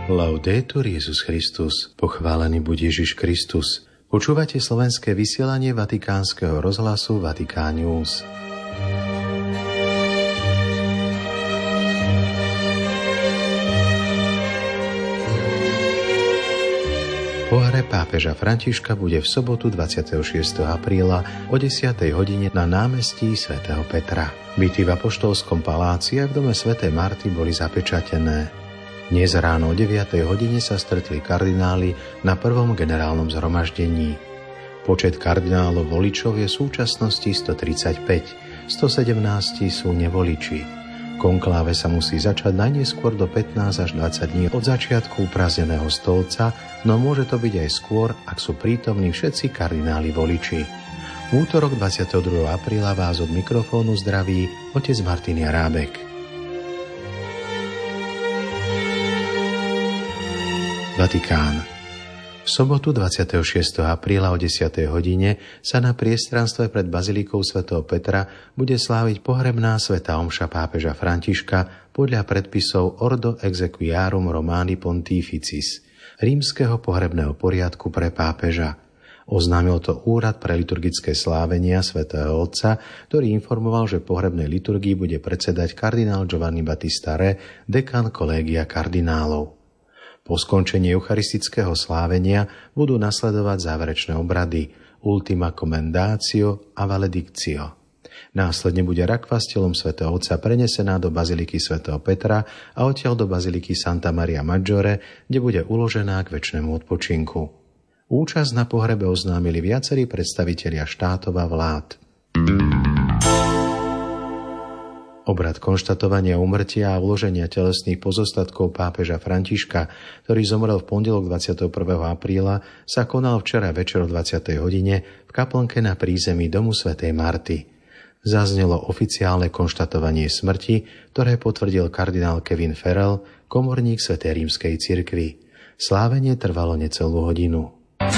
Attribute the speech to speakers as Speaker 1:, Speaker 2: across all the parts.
Speaker 1: Laudetur Jesus Christus, pochválený buď Ježiš Kristus. Počúvate slovenské vysielanie Vatikánskeho rozhlasu Vatikán News. Pohre pápeža Františka bude v sobotu 26. apríla o 10. hodine na námestí svätého Petra. Byty v Apoštolskom paláci a v dome svätej Marty boli zapečatené. Dnes ráno o 9. hodine sa stretli kardináli na prvom generálnom zhromaždení. Počet kardinálov voličov je v súčasnosti 135, 117 sú nevoliči. Konkláve sa musí začať najneskôr do 15 až 20 dní od začiatku uprázdneného stolca, no môže to byť aj skôr, ak sú prítomní všetci kardináli voliči. V útorok 22. apríla vás od mikrofónu zdraví otec Martin Jarábek. Vatikán. V sobotu 26. apríla o 10. hodine sa na priestranstve pred bazilikou svätého Petra bude sláviť pohrebná svätá omša pápeža Františka podľa predpisov Ordo Exequiarum Romani Pontificis, rímskeho pohrebného poriadku pre pápeža. Oznámil to Úrad pre liturgické slávenia svätého Otca, ktorý informoval, že pohrebnej liturgii bude predsedať kardinál Giovanni Battista Re, dekan kolégia kardinálov. Po skončení eucharistického slávenia budú nasledovať záverečné obrady Ultima Commendatio a Valedictio. Následne bude rakva s telom svätého Otca prenesená do baziliky svätého Petra a odtiaľ do baziliky Santa Maria Maggiore, kde bude uložená k večnému odpočinku. Účasť na pohrebe oznámili viacerí predstavitelia štátov a vlád. Obrad konštatovania úmrtia a vloženia telesných pozostatkov pápeža Františka, ktorý zomrel v pondelok 21. apríla, sa konal včera večer o 20. hodine v kaplnke na prízemí domu svätej Marty. Zaznelo oficiálne konštatovanie smrti, ktoré potvrdil kardinál Kevin Farrell, komorník svätej rímskej cirkvi. Slávenie trvalo necelú hodinu.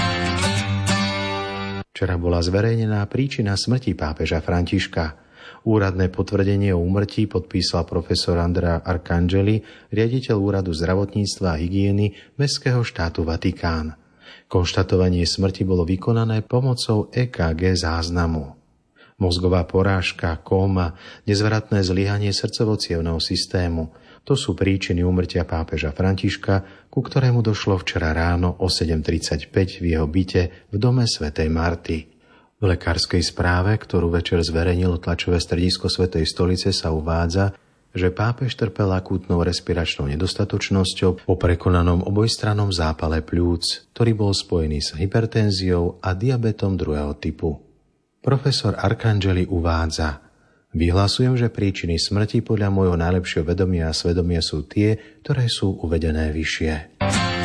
Speaker 1: Včera bola zverejnená príčina smrti pápeža Františka. Úradné potvrdenie o úmrtí podpísal profesor Andrea Arcangeli, riaditeľ Úradu zdravotníctva a hygieny Mestského štátu Vatikán. Konštatovanie smrti bolo vykonané pomocou EKG záznamu. Mozgová porážka, kóma, nezvratné zlyhanie srdcovo-cievneho systému – to sú príčiny úmrtia pápeža Františka, ku ktorému došlo včera ráno o 7:35 v jeho byte v dome svätej Marty. V lekárskej správe, ktorú večer zverejnilo tlačové stredisko Svätej stolice, sa uvádza, že pápež trpel akútnou respiračnou nedostatočnosťou po prekonanom obojstrannom zápale pľúc, ktorý bol spojený s hypertenziou a diabetom druhého typu. Profesor Arcangeli uvádza: vyhlasujem, že príčiny smrti podľa môjho najlepšieho vedomia a svedomia sú tie, ktoré sú uvedené vyššie.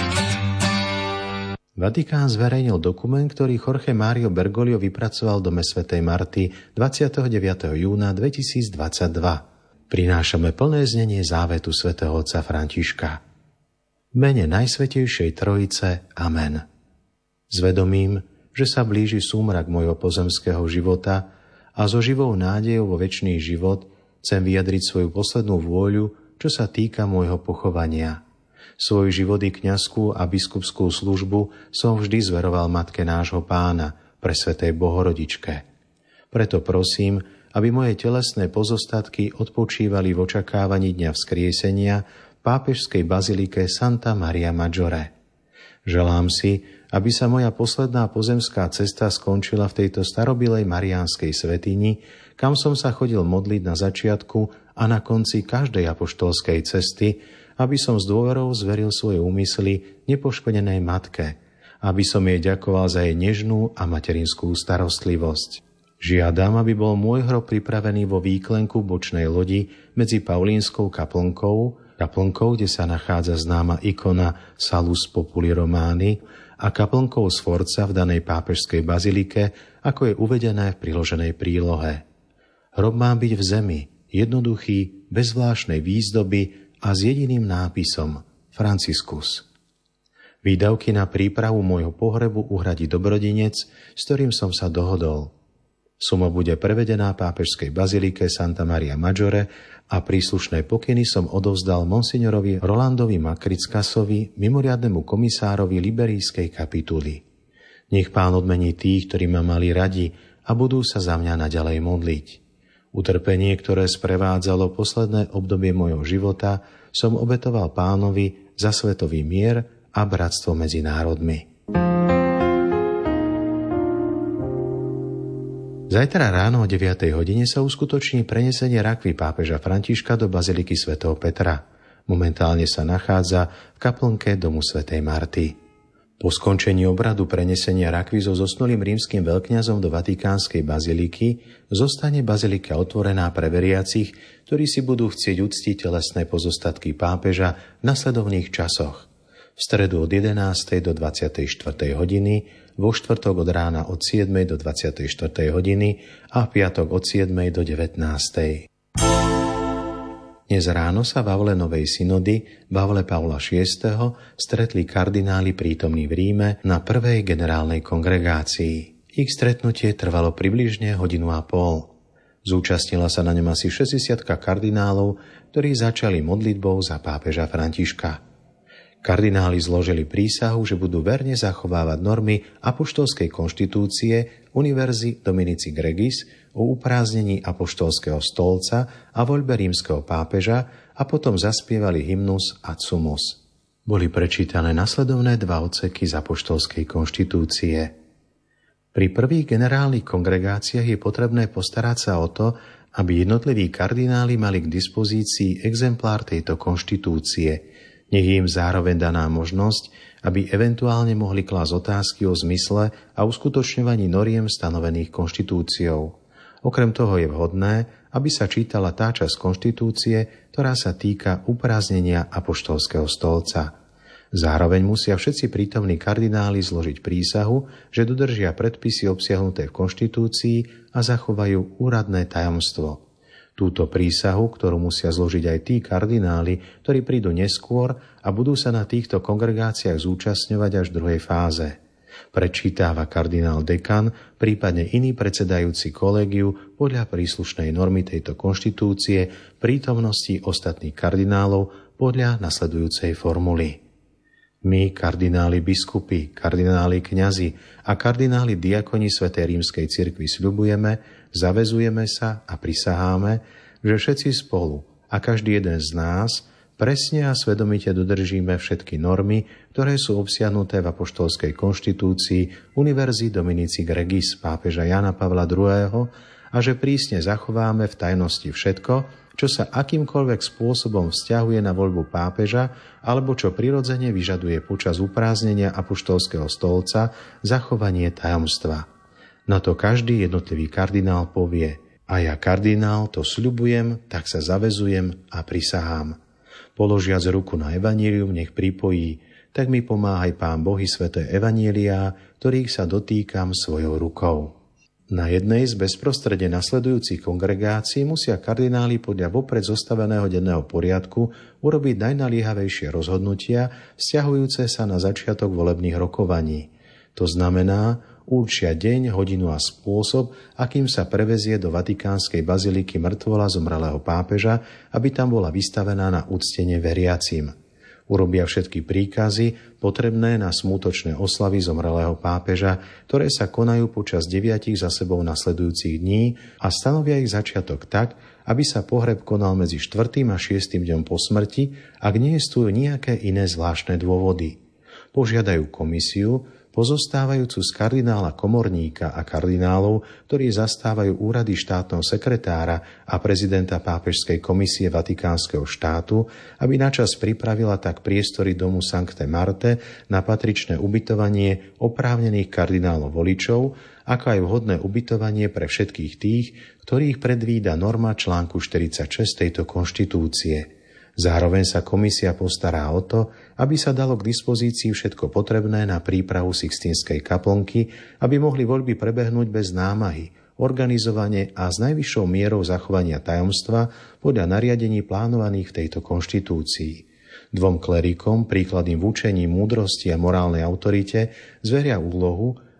Speaker 1: Vatikán zverejnil dokument, ktorý Jorge Mario Bergoglio vypracoval v dome svätej Marty 29. júna 2022. Prinášame plné znenie závetu svätého otca Františka. V mene Najsvätejšej Trojice. Amen. Zvedomím, že sa blíži súmrak môjho pozemského života a so živou nádejou vo večný život chcem vyjadriť svoju poslednú vôľu, čo sa týka môjho pochovania. Svoj život i kňazskú a biskupskú službu som vždy zveroval Matke nášho Pána, presvätej Bohorodičke. Preto prosím, aby moje telesné pozostatky odpočívali v očakávaní dňa vzkriesenia v pápežskej bazilike Santa Maria Maggiore. Želám si, aby sa moja posledná pozemská cesta skončila v tejto starobilej mariánskej svätyni, kam som sa chodil modliť na začiatku a na konci každej apoštolskej cesty, aby som s dôverou zveril svoje úmysly nepoškodenej matke, aby som jej ďakoval za jej nežnú a materinskú starostlivosť. Žiadam, aby bol môj hrob pripravený vo výklenku bočnej lodi medzi Paulínskou kaplnkou, kde sa nachádza známa ikona Salus Populi Romani, a kaplnkou Sforza v danej pápežskej bazilike, ako je uvedené v priloženej prílohe. Hrob má byť v zemi, jednoduchý, bez zvláštnej výzdoby a s jediným nápisom Franciscus. Výdavky na prípravu môjho pohrebu uhradí dobrodinec, s ktorým som sa dohodol. Suma bude prevedená pápežskej bazilike Santa Maria Maggiore a príslušné pokyny som odovzdal monsignorovi Rolandovi Makrickasovi, mimoriadnemu komisárovi Liberijskej kapituly. Nech Pán odmení tých, ktorí ma mali radi a budú sa za mňa naďalej modliť. Utrpenie, ktoré sprevádzalo posledné obdobie mojho života, som obetoval Pánovi za svetový mier a bratstvo medzi národmi. Zajtra ráno o 9. hodine sa uskutoční prenesenie rakvy pápeža Františka do baziliky svätého Petra. Momentálne sa nachádza v kaplnke domu svätej Marty. Po skončení obradu prenesenia rakvy so zosnulým rímskym veľkňazom do Vatikánskej baziliky zostane bazilika otvorená pre veriacich, ktorí si budú chcieť uctiť telesné pozostatky pápeža v nasledovných časoch. V stredu od 11. do 24. hodiny, vo štvrtok od rána od 7. do 24. hodiny a v piatok od 7. do 19. Dnes ráno sa v aule Novej synody v aule Pavla VI. Stretli kardináli prítomní v Ríme na prvej generálnej kongregácii. Ich stretnutie trvalo približne 1,5 hodiny. Zúčastnila sa na ňom asi 60 kardinálov, ktorí začali modlitbou za pápeža Františka. Kardináli zložili prísahu, že budú verne zachovávať normy apoštolskej konštitúcie Universi Dominici Gregis o uprázdnení apoštolského stolca a voľbe rímskeho pápeža a potom zaspievali hymnus Ad Sumus. Boli prečítané nasledovné 2 odseky z apoštolskej konštitúcie. Pri prvých generálnych kongregáciách je potrebné postarať sa o to, aby jednotliví kardináli mali k dispozícii exemplár tejto konštitúcie. Nech je im zároveň daná možnosť, aby eventuálne mohli klásť otázky o zmysle a uskutočňovaní noriem stanovených konštitúciou. Okrem toho je vhodné, aby sa čítala tá časť konštitúcie, ktorá sa týka uprázdnenia apoštolského stolca. Zároveň musia všetci prítomní kardináli zložiť prísahu, že dodržia predpisy obsiahnuté v konštitúcii a zachovajú úradné tajomstvo. Túto prísahu, ktorú musia zložiť aj tí kardináli, ktorí prídu neskôr a budú sa na týchto kongregáciách zúčastňovať až v druhej fáze. Prečítava kardinál dekan, prípadne iný predsedajúci kolégiu podľa príslušnej normy tejto konštitúcie prítomnosti ostatných kardinálov podľa nasledujúcej formuly. My, kardináli biskupy, kardináli kňazi a kardináli diakoni Svätej rímskej cirkvi sľubujeme, zavezujeme sa a prisaháme, že všetci spolu a každý jeden z nás presne a svedomite dodržíme všetky normy, ktoré sú obsiahnuté v apoštolskej konštitúcii Universi Dominici Gregis pápeža Jana Pavla II. A že prísne zachováme v tajnosti všetko, čo sa akýmkoľvek spôsobom vzťahuje na voľbu pápeža alebo čo prirodzene vyžaduje počas uprázdnenia apoštolského stolca zachovanie tajomstva. Na to každý jednotlivý kardinál povie: a ja, kardinál, to sľubujem, tak sa zavezujem a prisahám. Položiac ruku na evanjelium, nech pripojí: tak mi pomáhaj Pán Boh i sväté evanjeliá, ktorých sa dotýkam svojou rukou. Na jednej z bezprostredne nasledujúcich kongregácií musia kardináli podľa vopred zostaveného denného poriadku urobiť najnaliehavejšie rozhodnutia vzťahujúce sa na začiatok volebných rokovaní. To znamená, určia deň, hodinu a spôsob, akým sa prevezie do Vatikánskej baziliky mŕtvola zomrelého pápeža, aby tam bola vystavená na uctenie veriacim. Urobia všetky príkazy potrebné na smútočné oslavy zomrelého pápeža, ktoré sa konajú počas 9 za sebou nasledujúcich dní a stanovia ich začiatok tak, aby sa pohreb konal medzi 4. a 6. dňom po smrti, ak nie sú nejaké iné zvláštne dôvody. Požiadajú komisiu, pozostávajúcu z kardinála komorníka a kardinálov, ktorí zastávajú úrady štátneho sekretára a prezidenta pápežskej komisie Vatikánskeho štátu, aby načas pripravila tak priestory domu Sancte Marte na patričné ubytovanie oprávnených kardinálov voličov, ako aj vhodné ubytovanie pre všetkých tých, ktorých predvída norma článku 46 tejto konštitúcie. Zároveň sa komisia postará o to, aby sa dalo k dispozícii všetko potrebné na prípravu Sixtínskej kaplnky, aby mohli voľby prebehnúť bez námahy, organizovane a s najvyššou mierou zachovania tajomstva podľa nariadení plánovaných v tejto konštitúcii. 2 klerikom, príkladným v učení múdrosti a morálnej autorite, zveria úlohu,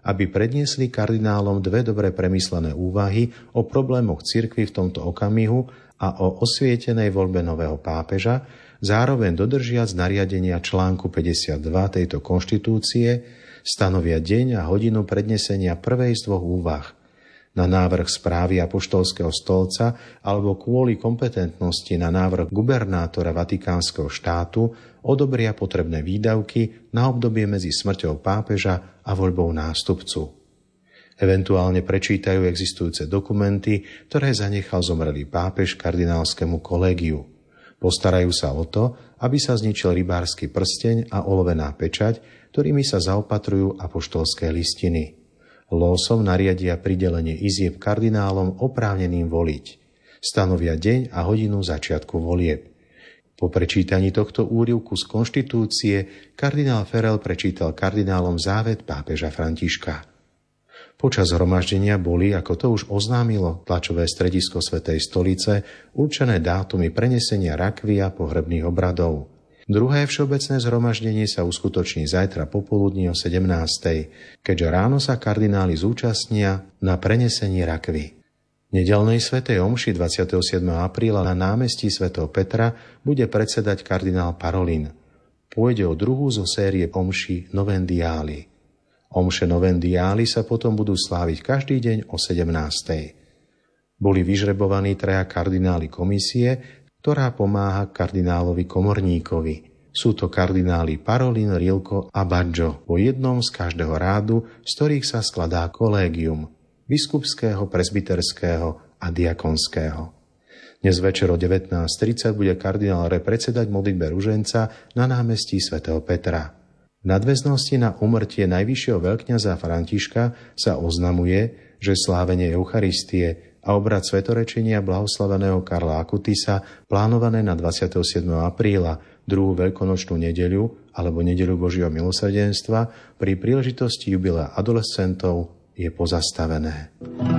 Speaker 1: aby predniesli kardinálom dve dobre premyslené úvahy o problémoch cirkvi v tomto okamihu a o osvietenej voľbe nového pápeža, zároveň dodržiac nariadenia článku 52 tejto konštitúcie, stanovia deň a hodinu prednesenia prvej z dvoch úvah. Na návrh správy apoštolského stolca alebo kvôli kompetentnosti na návrh gubernátora Vatikánskeho štátu odobria potrebné výdavky na obdobie medzi smrťou pápeža a voľbou nástupcu. Eventuálne prečítajú existujúce dokumenty, ktoré zanechal zomrelý pápež kardinálskemu kolégiu. Postarajú sa o to, aby sa zničil rybársky prsteň a olovená pečať, ktorými sa zaopatrujú apoštolské listiny. Lósom nariadia pridelenie izieb kardinálom oprávneným voliť. Stanovia deň a hodinu začiatku volieb. Po prečítaní tohto úryvku z konštitúcie kardinál Farel prečítal kardinálom závet pápeža Františka. Počas zhromaždenia boli, ako to už oznámilo tlačové stredisko Svätej stolice, určené dátumy prenesenia rakvy a pohrebných obradov. Druhé všeobecné zhromaždenie sa uskutoční zajtra popoludní o 17:00, keďže ráno sa kardináli zúčastnia na prenesení rakvy. Nedeľnej svätej omši 27. apríla na námestí svätého Petra bude predsedať kardinál Parolin. Pôjde o druhú zo série omší Novendiáli. Omše Novendiáli sa potom budú sláviť každý deň o 17:00. Boli vyžrebovaní 3 kardináli komisie, ktorá pomáha kardinálovi Komorníkovi. Sú to kardináli Parolin, Rilko a Baggio, po jednom z každého rádu, z ktorých sa skladá kolégium biskupského, presbyterského a diakonského. Dnes večer o 19:30 bude kardinál Re predsedať modlitbe ruženca na námestí svätého Petra. V nadväznosti na úmrtie najvyššieho veľkňaza Františka sa oznamuje, že slávenie Eucharistie a obrad svetorečenia blahoslaveného Karla Akutisa plánované na 27. apríla, druhú veľkonočnú nedeľu alebo nedeľu Božieho milosrdenstva pri príležitosti jubilea adolescentov je pozastavené.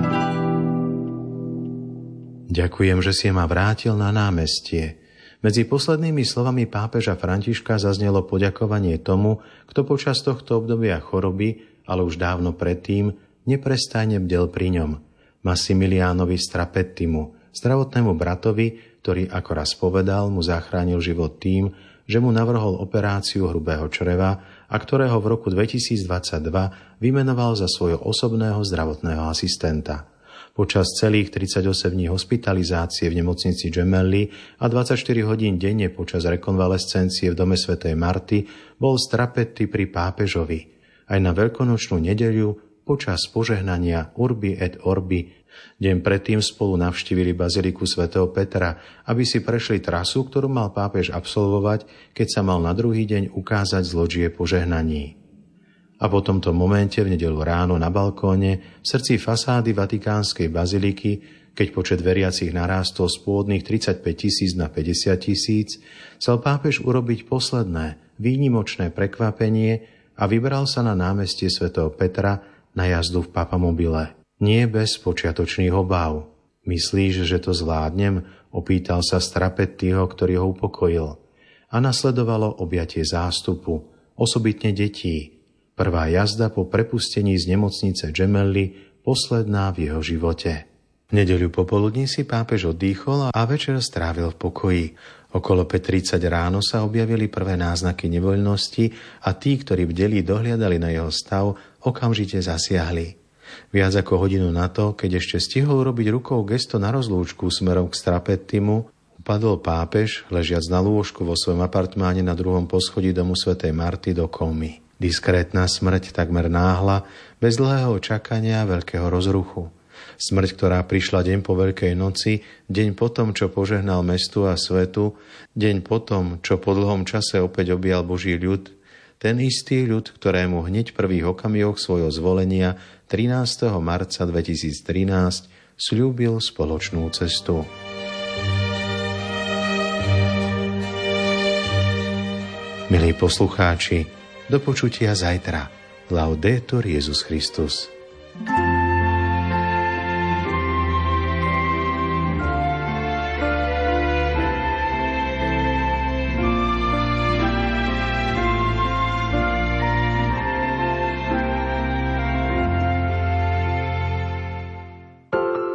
Speaker 1: Ďakujem, že si ma vrátil na námestie. Medzi poslednými slovami pápeža Františka zaznelo poďakovanie tomu, kto počas tohto obdobia choroby, ale už dávno predtým, neprestajne bdel pri ňom, Massimiliánovi Strapettimu, zdravotnému bratovi, ktorý, ako raz povedal, mu zachránil život tým, že mu navrhol operáciu hrubého čreva a ktorého v roku 2022 vymenoval za svojho osobného zdravotného asistenta. Počas celých 38 dní hospitalizácie v nemocnici Gemelli a 24 hodín denne počas rekonvalescencie v dome svätej Marty bol Strapetti pri pápežovi. Aj na veľkonočnú nedeľu počas požehnania Urbi et Orbi deň predtým spolu navštívili baziliku svätého Petra, aby si prešli trasu, ktorú mal pápež absolvovať, keď sa mal na druhý deň ukázať z lodžie požehnaní. A po tomto momente v nedeľu ráno na balkóne v srdci fasády Vatikánskej baziliky, keď počet veriacich narástol z pôvodných 35 000 na 50 000, chcel pápež urobiť posledné, výnimočné prekvapenie a vybral sa na námestie svätého Petra na jazdu v papamobile. Nie bez počiatočných obáv. Myslíš, že to zvládnem? Opýtal sa Strapettiho, ktorý ho upokojil. A nasledovalo objatie zástupu, osobitne detí. Prvá jazda po prepustení z nemocnice Gemelli, posledná v jeho živote. V nedeľu popoludní si pápež oddychol a večer strávil v pokoji. Okolo 5:30 ráno sa objavili prvé náznaky nevoľnosti a tí, ktorí bdeli dohliadali na jeho stav, okamžite zasiahli. Viac ako hodinu na to, keď ešte stihol robiť rukou gesto na rozlúčku smerom k Strapettimu, upadol pápež, ležiac na lôžku vo svojom apartmáne na 2. poschodí domu svätej Marty do kómy. Diskrétna smrť, takmer náhla, bez dlhého čakania a veľkého rozruchu. Smrť, ktorá prišla deň po Veľkej noci, deň potom, čo požehnal mestu a svetu, deň potom, čo po dlhom čase opäť objal Boží ľud, ten istý ľud, ktorému hneď prvých okamihoch svojho zvolenia 13. marca 2013 sľúbil spoločnú cestu. Milí poslucháči, do počutia zajtra. Laudetur Jesus Christus.